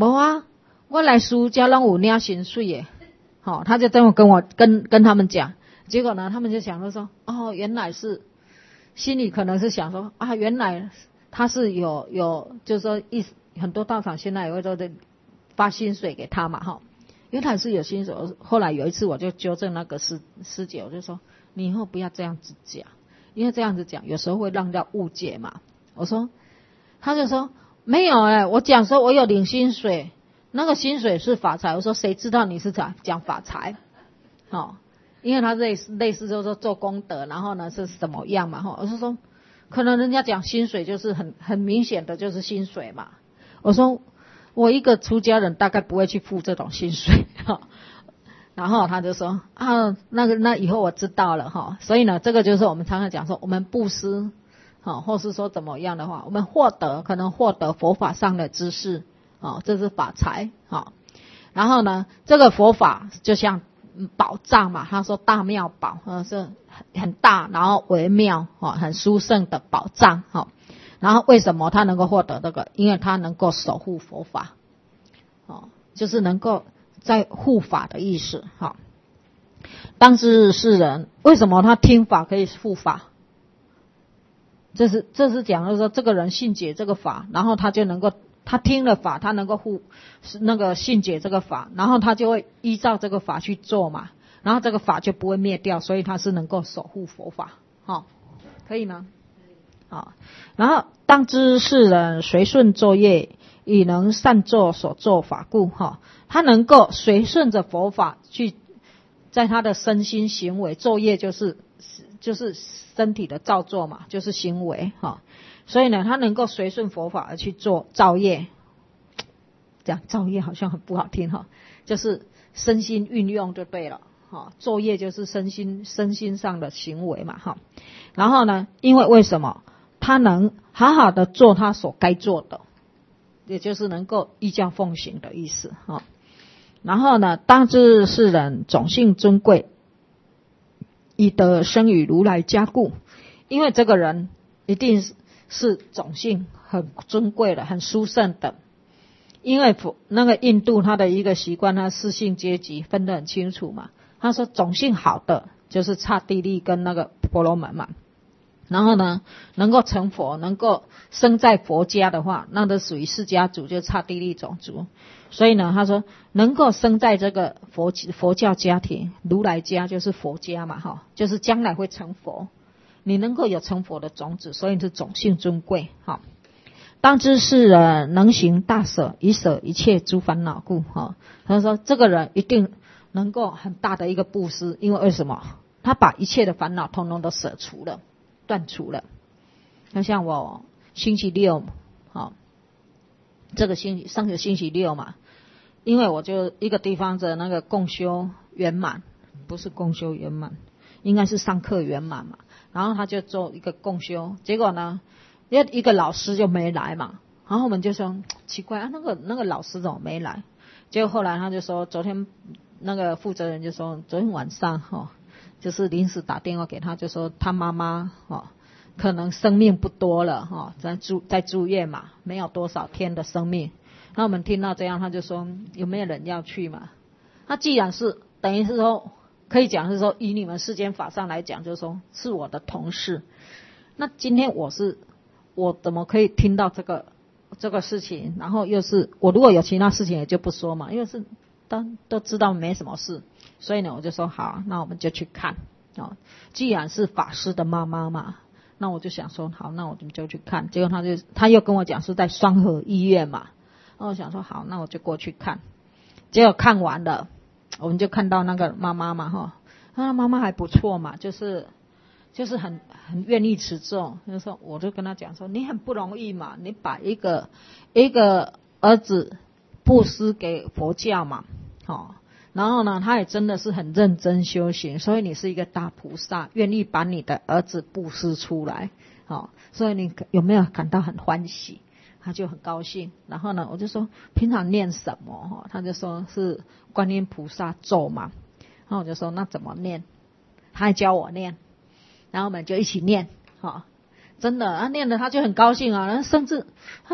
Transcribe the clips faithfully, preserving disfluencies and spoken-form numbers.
没啊，我来书家让我领薪水耶。好，他就这么跟我跟跟他们讲，结果呢，他们就想着说，哦，原来是心里可能是想说啊，原来他是有有，就是说一很多道场现在也会说的发薪水给他嘛，哈，原来是有薪水。后来有一次我就纠正那个师师姐，我就说你以后不要这样子讲，因为这样子讲有时候会让人家误解嘛。我说，他就说没有哎、欸，我讲说我有领薪水。那个薪水是法财，我说谁知道你是讲讲法财，哦，因为他类似类似就是说做功德，然后呢是什么样嘛，哈，我是说，可能人家讲薪水就是很很明显的就是薪水嘛，我说我一个出家人大概不会去付这种薪水，哈，然后他就说啊，那个那以后我知道了哈，所以呢，这个就是我们常常讲说我们布施，哈，或是说怎么样的话，我们获得可能获得佛法上的知识。哦，这是法财，哦，然后呢，这个佛法就像宝藏嘛，他说大妙宝，呃，是很大，然后微妙，哦，很殊胜的宝藏，哦，然后为什么他能够获得这个？因为他能够守护佛法，哦，就是能够在护法的意思，哈，哦。当知世人，为什么他听法可以护法？这是这是讲就是说，这个人信解这个法，然后他就能够。他听了法，他能够护那个信解这个法，然后他就会依照这个法去做嘛，然后这个法就不会灭掉，所以他是能够守护佛法，好，可以吗？好，然后当知世人随顺作业，以能善作所作法故，哈，他能够随顺着佛法去，在他的身心行为作业就是就是身体的造作嘛，就是行为，哈。所以呢，他能够随顺佛法而去做造业，这样造业好像很不好听哈，就是身心运用就对了哈。作业就是身心身心上的行为嘛哈。然后呢，因为为什么他能好好的做他所该做的，也就是能够依教奉行的意思哈。然后呢，当知世人种性尊贵，以得生与如来家故，因为这个人一定是。是种姓很尊贵的，很殊胜的。因为那个印度他的一个习惯，他四姓阶级分得很清楚嘛。他说种姓好的就是刹帝利跟那个婆罗门嘛。然后呢，能够成佛，能够生在佛家的话，那都属于释迦族，就是刹帝利种族。所以呢，他说能够生在这个佛佛教家庭，如来家就是佛家嘛，哈，就是将来会成佛。你能够有成佛的种子，所以是种姓尊贵。好，当知世人能行大舍，以舍一切诸烦恼故。哈，他说这个人一定能够很大的一个布施，因为为什么？他把一切的烦恼统统都舍除了，断除了。那像我星期六，好，这个星期上个星期六嘛，因为我就一个地方的那个共修圆满，不是共修圆满，应该是上课圆满嘛。然后他就做一个共修，结果呢，一一个老师就没来嘛。然后我们就说奇怪啊，那个那个老师怎么没来？结果后来他就说，昨天那个负责人就说，昨天晚上哈、哦，就是临时打电话给他，就说他妈妈哦，可能生命不多了哈、哦，在住在住院嘛，没有多少天的生命。那我们听到这样，他就说有没有人要去嘛？那既然是等于是说。可以讲是说，以你们世间法上来讲，就是说是我的同事。那今天我是我怎么可以听到这个这个事情？然后又是我如果有其他事情也就不说嘛，因为是都都知道没什么事，所以呢我就说好，那我们就去看哦。既然是法师的妈妈嘛，那我就想说好，那我们就去看。结果他就他又跟我讲是在双和医院嘛，那我想说好，那我就过去看。结果看完了。我们就看到那个妈妈嘛，哈，那妈妈还不错嘛，就是就是很很愿意持咒。就是说，我就跟他讲说，你很不容易嘛，你把一个一个儿子布施给佛教嘛，哦，然后呢，他也真的是很认真修行，所以你是一个大菩萨，愿意把你的儿子布施出来，哦，所以你有没有感到很欢喜？他就很高兴，然后呢，我就说平常念什么？他就说是观音菩萨咒嘛，然后我就说那怎么念？他还教我念，然后我们就一起念，哈，真的，他念了他就很高兴啊，然后甚至他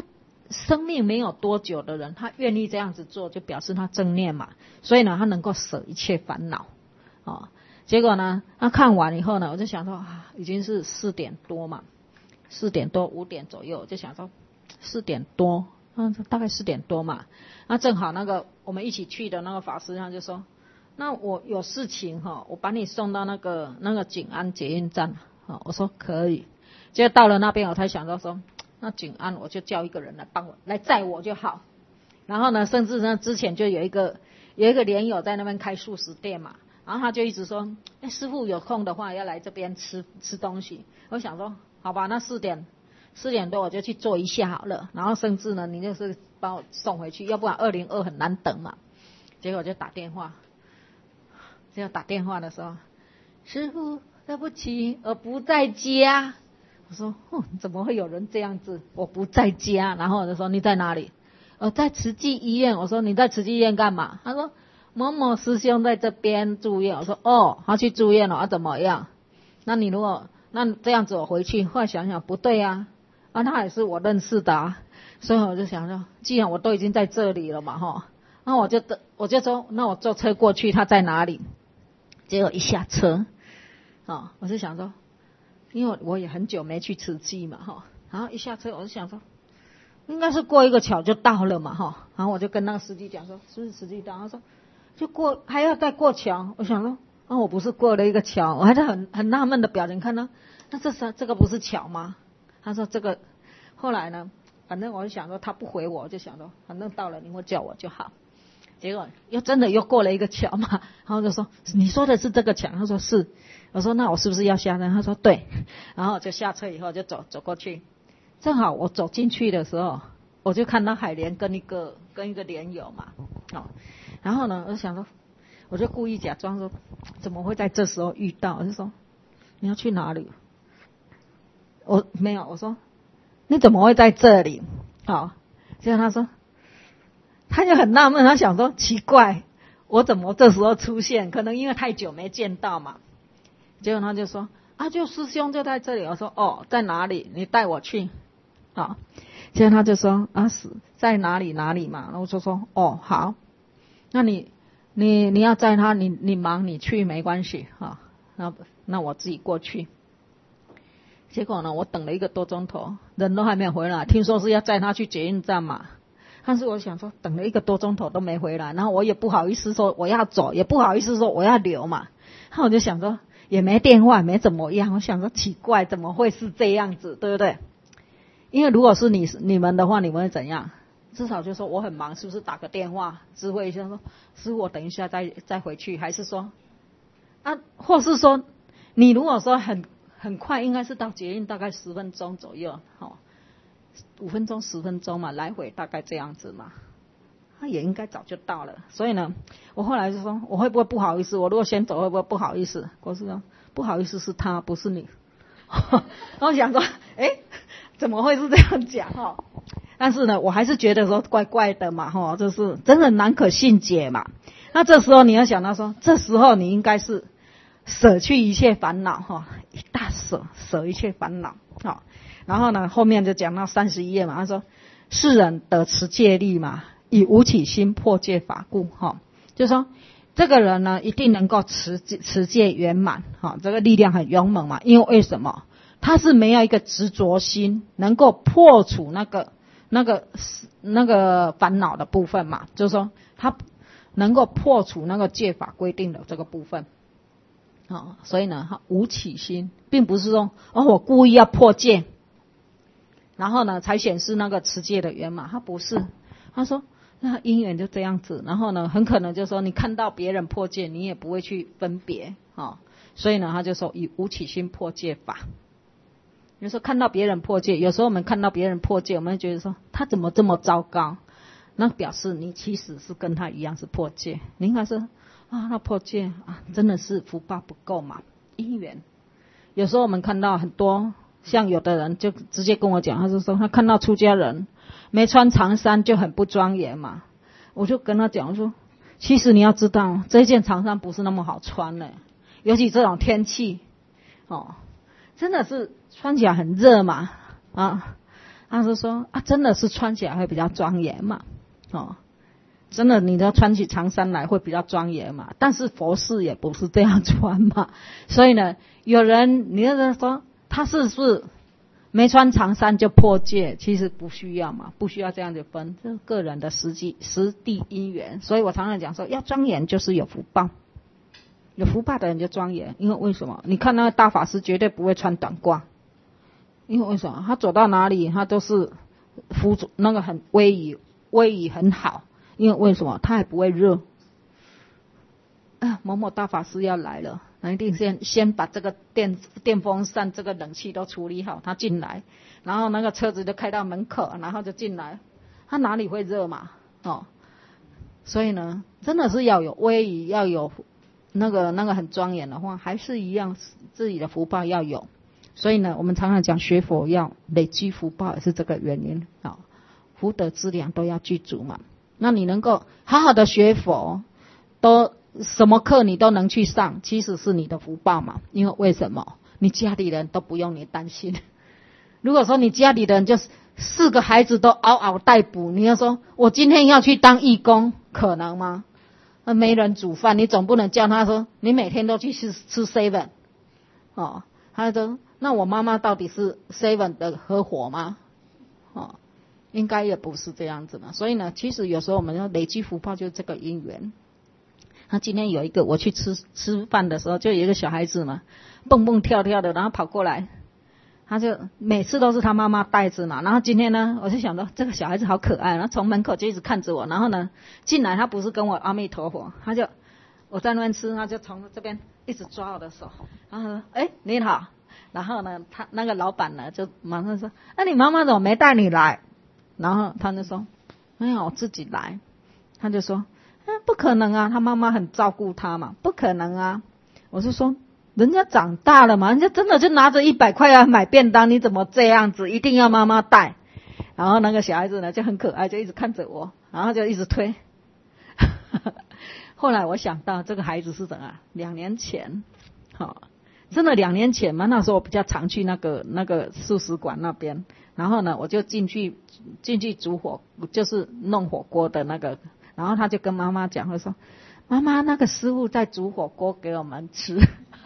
生命没有多久的人，他愿意这样子做，就表示他正念嘛，所以呢，他能够舍一切烦恼，哦。结果呢，他看完以后呢，我就想说啊，已经是四点多嘛，四点多五点左右，我就想说四点多，嗯，大概四点多嘛，那正好那个我们一起去的那个法师他就说，那我有事情哈，我把你送到那个那个景安捷运站，哦，我说可以。结果到了那边，我才想到说，那景安我就叫一个人来帮我来载我就好。然后呢，甚至呢之前就有一个有一个莲友在那边开素食店嘛，然后他就一直说，哎，师父有空的话要来这边吃吃东西。我想说，好吧，那四点四点多我就去坐一下好了。然后甚至呢，你就是把我送回去，要不然二零二很难等嘛。结果我就打电话，结果打电话的时候，师父对不起，我不在家。我说，哦，怎么会有人这样子？我不在家。然后我就说，你在哪里？我在慈济医院。我说，你在慈济医院干嘛？他说，某某师兄在这边住院。我说，哦，他去住院了，啊怎么样？那你如果那这样子我回去，后来想想不对啊，啊他也是我认识的啊，所以我就想说，既然我都已经在这里了嘛，哈，那我就我就说，那我坐车过去，他在哪里？结果一下车，哦，我就想说。因为我也很久没去慈济嘛，哈，然后一下车我就想说，应该是过一个桥就到了嘛，哈，然后我就跟那个司机讲说，是不是慈济到？他说，就过还要再过桥。我想说，啊，我不是过了一个桥，我还是很很纳闷的表情看到，那这是这个不是桥吗？他说这个，后来呢，反正我就想说他不回我，我就想说，反正到了你会叫我就好。结果又真的又过了一个桥嘛，然后就说你说的是这个桥？他说是。我说那我是不是要下车？他说对。然后就下车以后就走走过去，正好我走进去的时候，我就看到海莲跟一个跟一个莲友嘛，哦，然后呢我就想说，我就故意假装说怎么会在这时候遇到？我就说你要去哪里？我没有，我说你怎么会在这里？好，结果他说。他就很纳闷，他想说奇怪，我怎么这时候出现？可能因为太久没见到嘛。结果他就说啊，就师兄就在这里。我说哦，在哪里？你带我去。好，结果他就说啊，是在哪里哪里嘛。然后我就说哦好，那你你你要载他，你你忙你去没关系啊。那那我自己过去。结果呢，我等了一个多钟头，人都还没有回来。听说是要载他去捷运站嘛。但是我想说，等了一个多钟头都没回来，然后我也不好意思说我要走，也不好意思说我要留嘛。然后我就想说，也没电话，没怎么样。我想说奇怪，怎么会是这样子，对不对？因为如果是你你们的话，你们会怎样？至少就说我很忙，是不是打个电话知会一下说，师父我等一下再再回去，还是说啊，或是说你如果说很很快，应该是到捷运大概十分钟左右，哦。五分钟十分钟嘛，来回大概这样子嘛，他也应该早就到了。所以呢，我后来就说我会不会不好意思，我如果先走会不会不好意思？我是说不好意思是他不是你。然后想说诶怎么会是这样讲齁？但是呢我还是觉得说怪怪的嘛齁，就是真的难可信解嘛。那这时候你要想到说，这时候你应该是舍去一切烦恼齁，一大舍舍一切烦恼齁。然后呢，后面就讲到三十一页嘛，他说世人得持戒力嘛，以无起心破戒法故，哈，就是说这个人呢一定能够持持戒圆满，哈，这个力量很勇猛嘛，因为为什么？他是没有一个执着心，能够破除那个那个那个烦恼的部分嘛，就是说他能够破除那个戒法规定的这个部分。哦，所以呢，他无起心，并不是说哦我故意要破戒。然后呢，才显示那个持戒的圆满，他不是，他说那因缘就这样子，然后呢，很可能就说你看到别人破戒，你也不会去分别，哦，所以呢，他就说以无起心破戒法。有时候看到别人破戒，有时候我们看到别人破戒，我们会觉得说他怎么这么糟糕，那表示你其实是跟他一样是破戒，你应该是啊，那破戒啊，真的是福报不够嘛，因缘。有时候我们看到很多。像有的人就直接跟我讲，他就说他看到出家人没穿长衫就很不庄严嘛。我就跟他讲说，其实你要知道这件长衫不是那么好穿的，尤其这种天气哦，真的是穿起来很热嘛啊。 他就说啊，真的是穿起来会比较庄严嘛，哦，真的你要穿起长衫来会比较庄严嘛，但是佛事也不是这样穿嘛，所以呢，有人你要说他是不是没穿长衫就破戒，其实不需要嘛，不需要这样子分，这是个人的实际实地因缘。所以我常常讲说，要庄严就是有福报，有福报的人就庄严。因为为什么？你看那个大法师绝对不会穿短褂，因为为什么？他走到哪里他都是服着那个很威仪，威仪很好。因为为什么？他也不会热。啊，某某大法师要来了，那一定先先把这个电电风扇、这个冷气都处理好，他进来，然后那个车子就开到门口，然后就进来，他哪里会热嘛？哦，所以呢，真的是要有威仪，要有那个那个很庄严的话，还是一样自己的福报要有。所以呢，我们常常讲学佛要累积福报，也是这个原因啊、哦，福德资粮都要具足嘛。那你能够好好的学佛，都什么课你都能去上，其实是你的福报嘛。因为为什么？你家里人都不用你担心。如果说你家里人就是四个孩子都嗷嗷待哺，你要说我今天要去当义工，可能吗？那没人煮饭，你总不能叫他说你每天都去吃吃 seven 哦。他说那我妈妈到底是 seven 的合伙吗？哦，应该也不是这样子嘛。所以呢，其实有时候我们要累积福报，就是这个因缘。他今天有一个，我去吃吃饭的时候，就有一个小孩子嘛，蹦蹦跳跳的，然后跑过来，他就每次都是他妈妈带着嘛。然后今天呢，我就想到这个小孩子好可爱，然后从门口就一直看着我。然后呢，进来他不是跟我阿弥陀佛，他就我在那边吃，他就从这边一直抓我的手，然后说：“哎，你好。”然后呢，他那个老板呢就马上说：“那、啊、你妈妈怎么没带你来？”然后他就说：“没有，我自己来。”他就说。不可能啊，他妈妈很照顾他嘛，不可能啊。我是说，人家长大了嘛，人家真的就拿着一百块要买便当，你怎么这样子？一定要妈妈带。然后那个小孩子呢就很可爱，就一直看着我，然后就一直推。后来我想到这个孩子是怎样？两年前，好、哦，真的两年前嘛，那时候我比较常去那个那个素食馆那边，然后呢，我就进去进去煮火，就是弄火锅的那个。然后他就跟妈妈讲，他说：“妈妈，那个师父在煮火锅给我们吃。”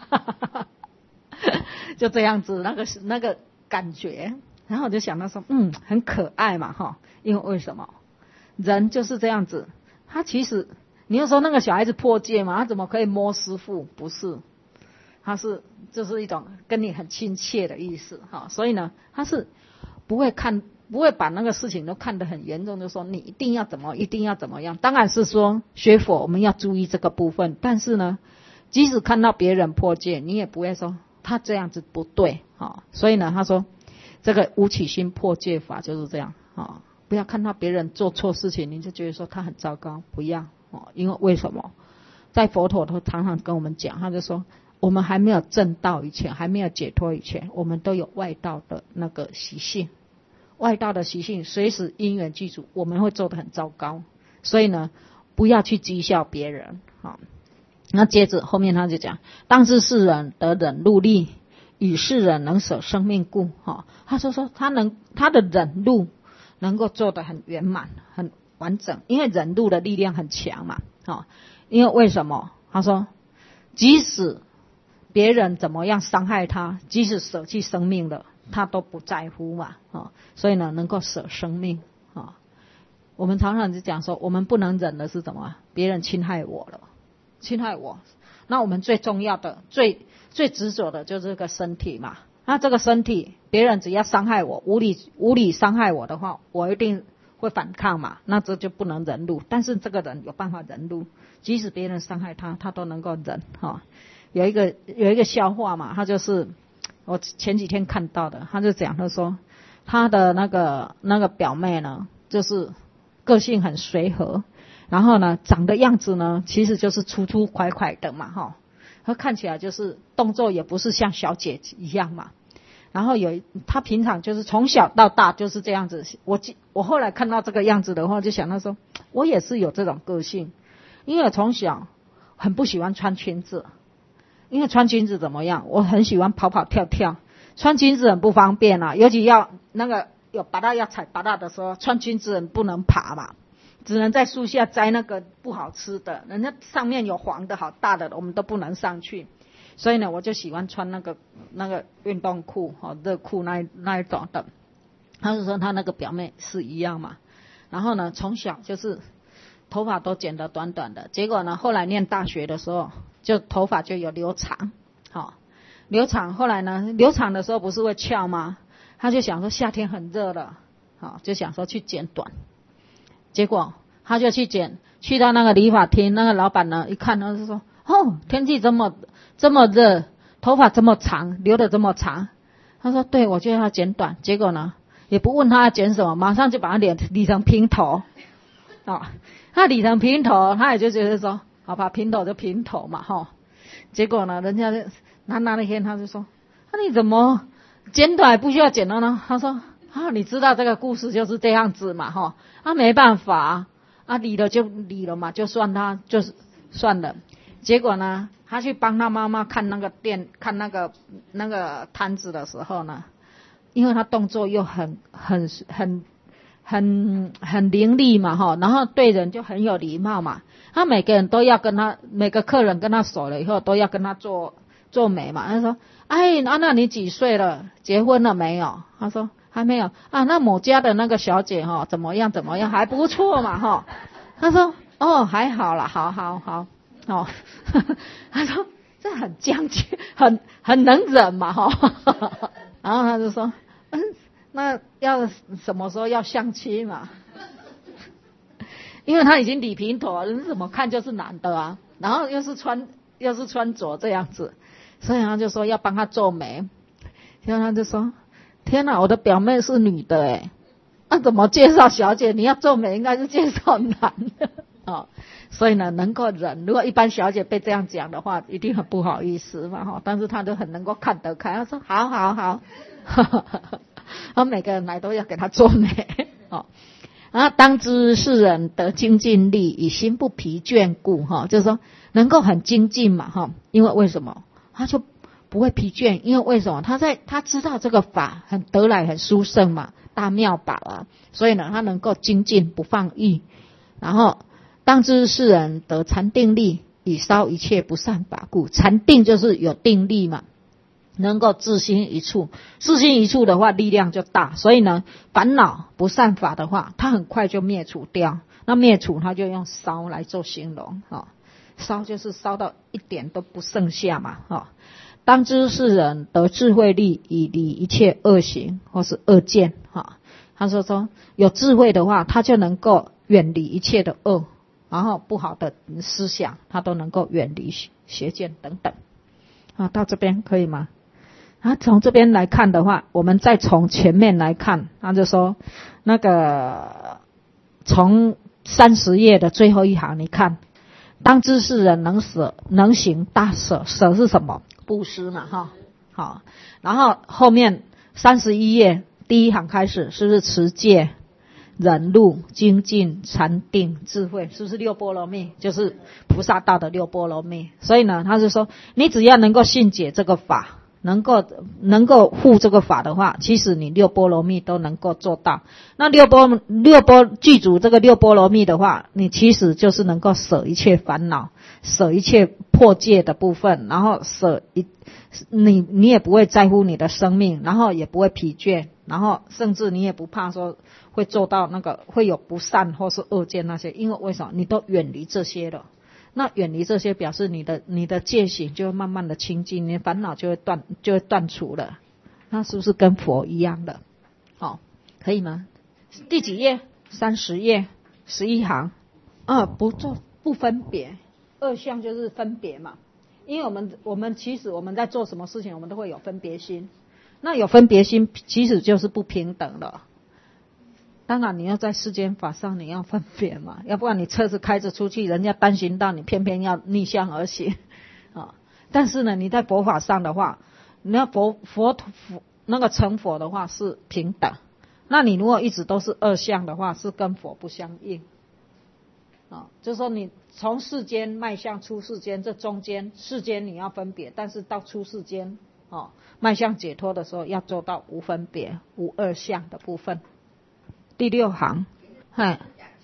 就这样子，那个那个感觉。然后我就想到说，嗯，很可爱嘛，哈。因为为什么？人就是这样子。他其实，你要说那个小孩子破戒嘛，他怎么可以摸师父？不是，他是就是一种跟你很亲切的意思，哈。所以呢，他是不会看。不会把那个事情都看得很严重，就说你一定要怎么一定要怎么样。当然是说学佛我们要注意这个部分，但是呢，即使看到别人破戒，你也不会说他这样子不对啊、哦。所以呢，他说这个无起心破戒法就是这样啊、哦，不要看到别人做错事情，你就觉得说他很糟糕，不要哦。因为为什么？在佛陀都常常跟我们讲，他就说我们还没有证道以前，还没有解脱以前，我们都有外道的那个习性。外道的习性随时因缘具足，我们会做得很糟糕。所以呢，不要去讥笑别人。好，那接着后面他就讲：当知世人得忍辱力，与世人能舍生命故。哈，他说说他能他的忍辱能够做得很圆满、很完整，因为忍辱的力量很强嘛。哈，因为为什么？他说，即使别人怎么样伤害他，即使舍弃生命了。他都不在乎嘛，哦，所以呢，能够舍生命啊、哦。我们常常就讲说，我们不能忍的是什么？别人侵害我了，侵害我。那我们最重要的、最最执着的就是这个身体嘛。那这个身体，别人只要伤害我，无理无理伤害我的话，我一定会反抗嘛。那这就不能忍辱。但是这个人有办法忍辱，即使别人伤害他，他都能够忍哈、哦。有一个有一个笑话嘛，他就是。我前几天看到的，他就讲，他说他的那个那个表妹呢，就是个性很随和，然后呢，长的样子呢，其实就是粗粗快快的嘛，哈，他看起来就是动作也不是像小姐一样嘛。然后有他平常就是从小到大就是这样子。我我后来看到这个样子的话，就想到说，我也是有这种个性，因为我从小很不喜欢穿裙子。因为穿裙子怎么样？我很喜欢跑跑跳跳，穿裙子很不方便啊，尤其要那个有芭乐要采芭乐的时候，穿裙子人不能爬嘛，只能在树下摘那个不好吃的，人家上面有黄的好大的，我们都不能上去。所以呢，我就喜欢穿那个那个运动裤，哦，热裤那那一种的。他就说他那个表妹是一样嘛，然后呢，从小就是头发都剪得短短的，结果呢，后来念大学的时候，就头发就有留长，好、哦，留长。后来呢，留长的时候不是会翘吗？他就想说夏天很热了，好、哦，就想说去剪短，结果他就去剪，去到那个理发厅，那个老板呢一看他就说，哦，天气这么这么热，头发这么长，留得这么长，他说对，我就要剪短。结果呢，也不问他要剪什么，马上就把他理理成平头，哦，他理成平头，他也就觉得说，好吧，平头就平头嘛，哈、哦。结果呢，人家就他那那天他就说，那、啊、你怎么剪短不需要剪了呢？他说，啊，你知道这个故事就是这样子嘛，哈、哦，啊没办法，啊理了就理了嘛，就算他就是算了。结果呢，他去帮他妈妈看那个店，看那个那个摊子的时候呢，因为他动作又很很很很很伶俐嘛，哈，然后对人就很有礼貌嘛。他每个人都要跟他，每个客人跟他熟了以后，都要跟他做做媒嘛。他说：“哎，安娜你几岁了？结婚了没有？”他说：“还没有。”啊，那某家的那个小姐哈，怎么样怎么样，还不错嘛，哈。他说：“哦，还好啦，好好好。”哦，他说这很将就，很很能忍嘛，哈。然后他就说，嗯，那要什么时候要相亲嘛？因为他已经理平头了，人怎么看就是男的啊。然后又是穿又是穿着这样子，所以他就说要帮他做媒。然后他就说，天哪，我的表妹是女的诶，那、啊、怎么介绍小姐？你要做媒应该是介绍男的哦。所以呢，能够忍。如果一般小姐被这样讲的话，一定很不好意思嘛，哈。但是他都很能够看得开，他说好好好，然后每个人来都要给他做媒，哦。然后当知世人得精进力，以心不疲倦故，哈，就是说能够很精进嘛，哈。因为为什么他就不会疲倦？因为为什么他在他知道这个法很得来很殊胜嘛，大妙宝啊，所以呢，他能够精进不放逸，然后。当知世人得禅定力，以烧一切不善法故。禅定就是有定力嘛，能够自心一处，自心一处的话力量就大，所以呢，烦恼不善法的话，它很快就灭除掉。那灭除它就用烧来做形容，哦，烧就是烧到一点都不剩下嘛，哦。当知世人得智慧力，以离一切恶行或是恶见，哈、哦。他说说有智慧的话，他就能够远离一切的恶。然后不好的思想，他都能够远离邪见等等。啊，到这边可以吗？啊，从这边来看的话，我们再从前面来看，他就说那个从三十页的最后一行，你看，当知世人能舍能行大舍，舍是什么？布施嘛，哈，好。然后后面三十一页第一行开始，是不是持戒？忍辱、精进、禅定、智慧，是不是六波罗蜜？就是菩萨道的六波罗蜜。所以呢，他是说，你只要能够信解这个法，能够能够护这个法的话，其实你六波罗蜜都能够做到。那六波六波具足这个六波罗蜜的话，你其实就是能够舍一切烦恼，舍一切破戒的部分，然后舍一你你也不会在乎你的生命，然后也不会疲倦，然后甚至你也不怕说会做到那个会有不善或是恶见那些，因为为什么？你都远离这些了。那远离这些，表示你的你的戒行就会慢慢的清净，你的烦恼就会断就会断除了。那是不是跟佛一样的？好、哦，可以吗？第几页？三十页，十一行。啊，不做不分别，二相就是分别嘛。因为我们我们其实我们在做什么事情，我们都会有分别心。那有分别心，其实就是不平等了。当然你要在世间法上你要分别嘛，要不然你车子开着出去，人家单行道你偏偏要逆向而行啊。但是呢，你在佛法上的话，你要佛佛佛那个成佛的话是平等。那你如果一直都是二相的话，是跟佛不相应啊。就是说你从世间迈向出世间，这中间世间你要分别，但是到出世间哦，迈向解脱的时候要做到无分别、无二相的部分。第六行，嗨，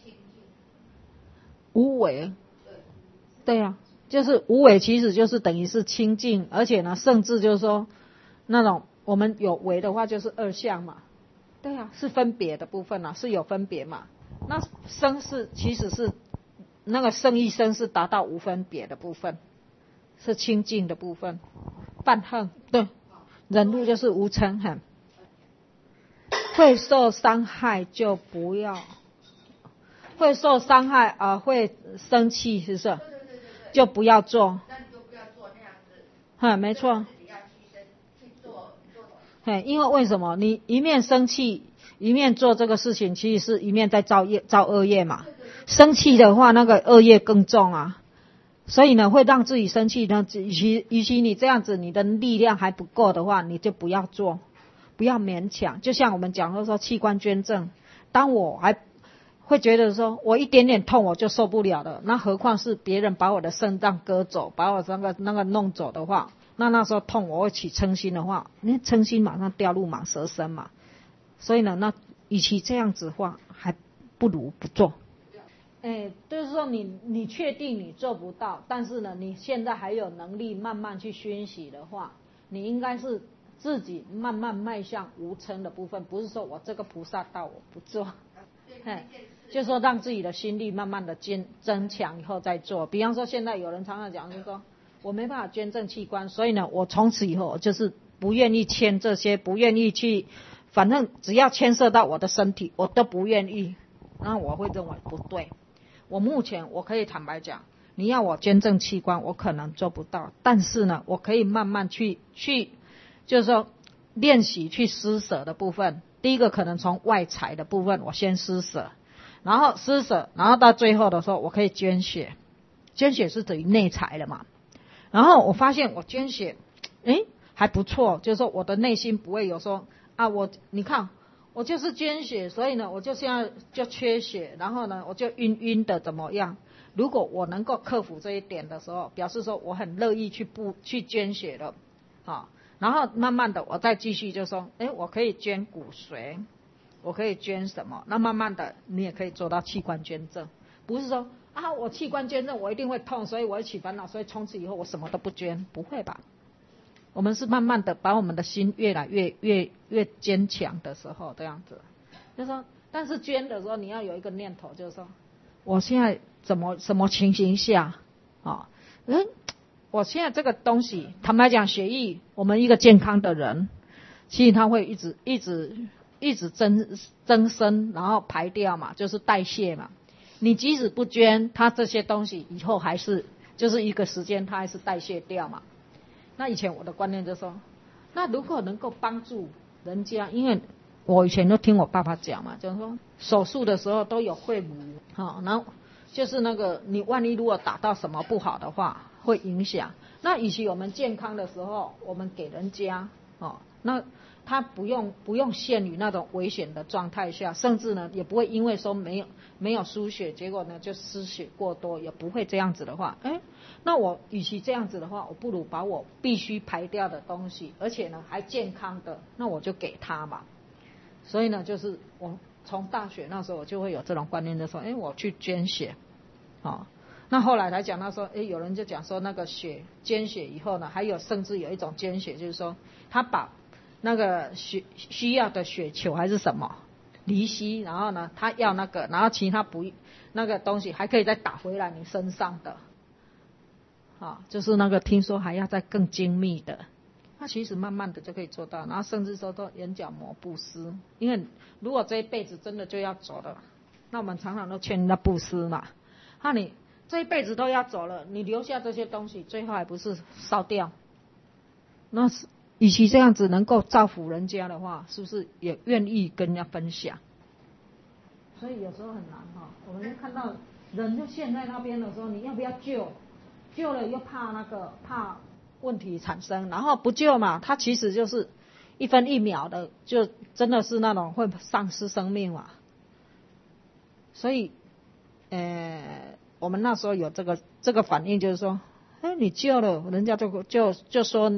无为，对啊，就是无为，其实就是等于是清净，而且呢，甚至就是说那种我们有为的话就是二相嘛，对啊，是分别的部分啊，是有分别嘛。那生是其实是那个生一生是达到无分别的部分，是清净的部分。半恨，对，忍辱就是无嗔恨，会受伤害就不要，会受伤害啊、呃，会生气，是不是？就不要做。那你就不要做那样子。嗯，没错。自己要牺牲去做做。嘿，因为为什么？你一面生气，一面做这个事情，其实是一面在造业、造恶业嘛。生气的话，那个恶业更重啊。所以呢，会让自己生气呢。与其与其你这样子，你的力量还不够的话，你就不要做，不要勉强。就像我们讲说器官捐赠，当我还会觉得说我一点点痛我就受不了了，那何况是别人把我的肾脏割走，把我那个那个弄走的话，那那时候痛我会起嗔心的话，那嗔心马上掉入蟒蛇身嘛。所以呢，那与其这样子的话，还不如不做。哎，就是说你你确定你做不到，但是呢，你现在还有能力慢慢去熏习的话，你应该是自己慢慢迈向无嗔的部分，不是说我这个菩萨道我不做，哎，就是说让自己的心力慢慢的增增强以后再做。比方说现在有人常常讲就是说我没办法捐赠器官，所以呢，我从此以后就是不愿意签这些，不愿意去，反正只要牵涉到我的身体，我都不愿意。那我会认为不对。我目前我可以坦白讲，你要我捐赠器官，我可能做不到，但是呢，我可以慢慢去去，就是说练习去施舍的部分。第一个可能从外财的部分我先施舍，然后施舍，然后到最后的时候我可以捐血，捐血是等于内财了嘛。然后我发现我捐血，诶还不错，就是说我的内心不会有说啊我你看。我就是捐血，所以呢，我就现在就缺血，然后呢，我就晕晕的怎么样？如果我能够克服这一点的时候，表示说我很乐意去不去捐血了，啊，然后慢慢的我再继续就说，哎，我可以捐骨髓，我可以捐什么？那慢慢的你也可以做到器官捐赠，不是说啊我器官捐赠我一定会痛，所以我会起烦恼，所以从此以后我什么都不捐，不会吧？我们是慢慢的把我们的心越来越越越坚强的时候，这样子，就是说，但是捐的时候你要有一个念头，就是说，我现在怎么什么情形下啊？嗯，我现在这个东西，坦白讲，血液，我们一个健康的人，其实它会一直一直一直增增生，然后排掉嘛，就是代谢嘛。你即使不捐，它这些东西以后还是就是一个时间，它还是代谢掉嘛。那以前我的观念就说，那如果能够帮助人家，因为我以前都听我爸爸讲嘛，就是说手术的时候都有会母，好，然后就是那个你万一如果打到什么不好的话，会影响。那与其我们健康的时候，我们给人家，哦，那他不用不用陷于那种危险的状态下，甚至呢也不会因为说没有没有输血，结果呢就失血过多，也不会这样子的话，哎。那我与其这样子的话，我不如把我必须排掉的东西，而且呢还健康的，那我就给他嘛。所以呢，就是我从大学那时候我就会有这种观念的时候，哎，我去捐血，哦，那后来才讲到说，哎，有人就讲说那个血捐血以后呢，还有甚至有一种捐血，就是说他把那个血需要的血球还是什么离析，然后呢他要那个，然后其他不那个东西还可以再打回来你身上的。啊，就是那个听说还要再更精密的，那其实慢慢的就可以做到，然后甚至说到眼角膜布施，因为如果这一辈子真的就要走了，那我们常常都劝人家布施嘛，那你这一辈子都要走了，你留下这些东西，最后还不是烧掉？那是与其这样子能够造福人家的话，是不是也愿意跟人家分享？所以有时候很难哈，我们看到人就陷在那边的时候，你要不要救？救了又怕那个怕问题产生，然后不救嘛，它其实就是一分一秒的，就真的是那种会丧失生命嘛。所以，呃，我们那时候有这个这个反应，就是说，哎，你救了人家就就就说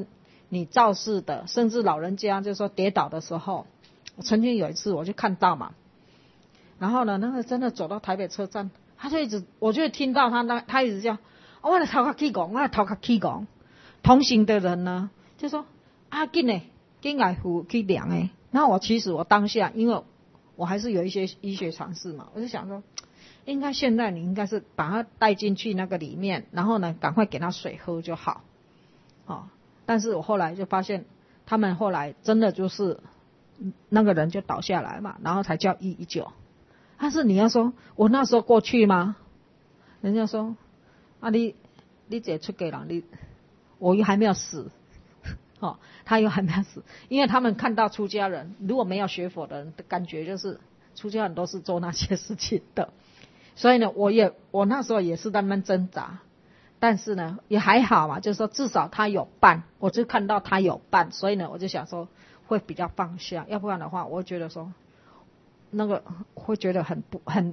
你肇事的，甚至老人家就说跌倒的时候，我曾经有一次我就看到嘛，然后呢，那个真的走到台北车站，他就一直，我就听到他那他一直叫，我来头壳起讲，我来头壳起讲，同行的人呢就说啊，紧嘞，紧来扶去量诶。然后我其实我当下，因为我还是有一些医学常识嘛，我就想说，应该现在你应该是把他带进去那个里面，然后呢，赶快给他水喝就好，哦。但是我后来就发现，他们后来真的就是那个人就倒下来嘛，然后才叫一一九。但是你要说我那时候过去吗？人家说啊，你你这出家人，你我又还没有死，哦，他又还没有死，因为他们看到出家人，如果没有学佛的人的感觉就是出家人都是做那些事情的，所以呢，我也我那时候也是在那边挣扎。但是呢，也还好嘛，就是说至少他有伴，我就看到他有伴，所以呢，我就想说会比较放下，要不然的话，我觉得说那个会觉得很不很，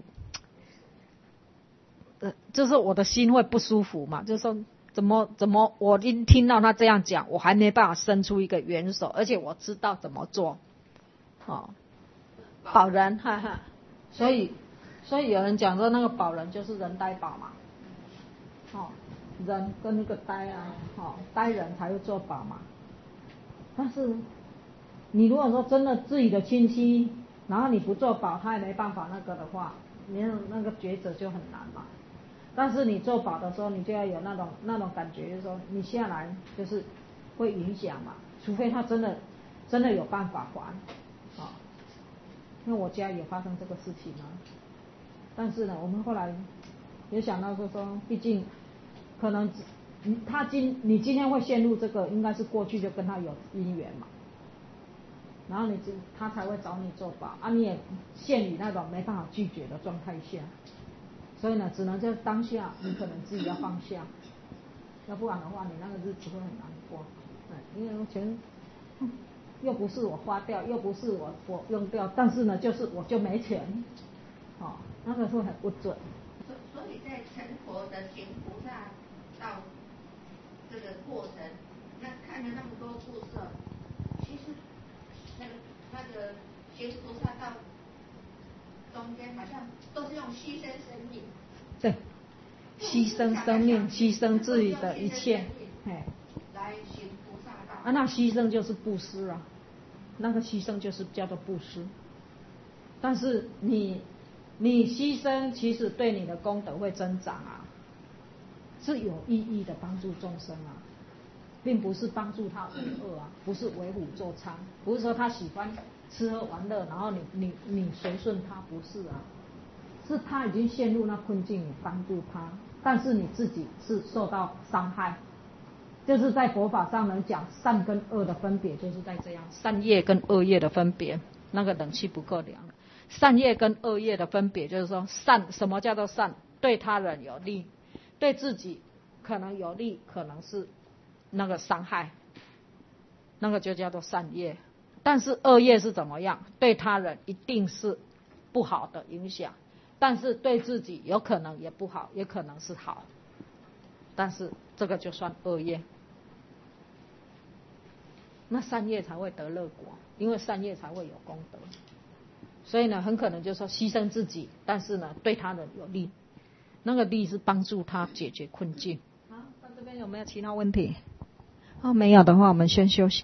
呃，就是我的心会不舒服嘛，就是说怎么怎么，我一听到他这样讲，我还没办法伸出一个援手，而且我知道怎么做，哦，保人，哈哈，所以所以有人讲说那个保人就是人呆保嘛，哦。人跟那个呆啊，哦，呆人才会做保嘛。但是你如果说真的自己的亲戚，然后你不做保，他也没办法那个的话，你那个抉择就很难嘛。但是你做保的时候，你就要有那种那种感觉，就是说你下来就是会影响嘛，除非他真的真的有办法还，哦。因为我家也发生这个事情啊。但是呢，我们后来也想到说说，毕竟。可能他今你今天会陷入这个，应该是过去就跟他有姻缘嘛，然后你就他才会找你做保啊，你也陷于那种没办法拒绝的状态下，所以呢，只能在当下你可能自己要放下，要不然的话你那个日子会很难过，因为钱又不是我花掉，又不是我我用掉，但是呢，就是我就没钱，哦，那个会很不准。 所以在成佛的行菩萨到这个过程，那看了那么多故事，其实那个那个行菩萨到中间好像都是用牺牲生命。 对，牺牲生命，牺牲自己的一切，哎， 来行菩萨道。 啊，那牺牲就是布施啊，那个牺牲就是叫做布施。但是你你牺牲，其实对你的功德会增长啊，是有意义的帮助众生啊，并不是帮助他为恶啊，不是为虎作伥，不是说他喜欢吃喝玩乐，然后你你你随顺他，不是啊，是他已经陷入那困境，你帮助他，但是你自己是受到伤害。就是在佛法上能讲善跟恶的分别，就是在这样，善业跟恶业的分别，那个冷气不够凉了。善业跟恶业的分别，就是说善，什么叫做善？对他人有利，对自己可能有利，可能是那个伤害，那个就叫做善业。但是恶业是怎么样？对他人一定是不好的影响，但是对自己有可能也不好，也可能是好，但是这个就算恶业。那善业才会得乐果，因为善业才会有功德。所以呢，很可能就是说牺牲自己，但是呢，对他人有利，那个利是帮助他解决困境。好，到这边有没有其他问题？哦，没有的话，我们先休息。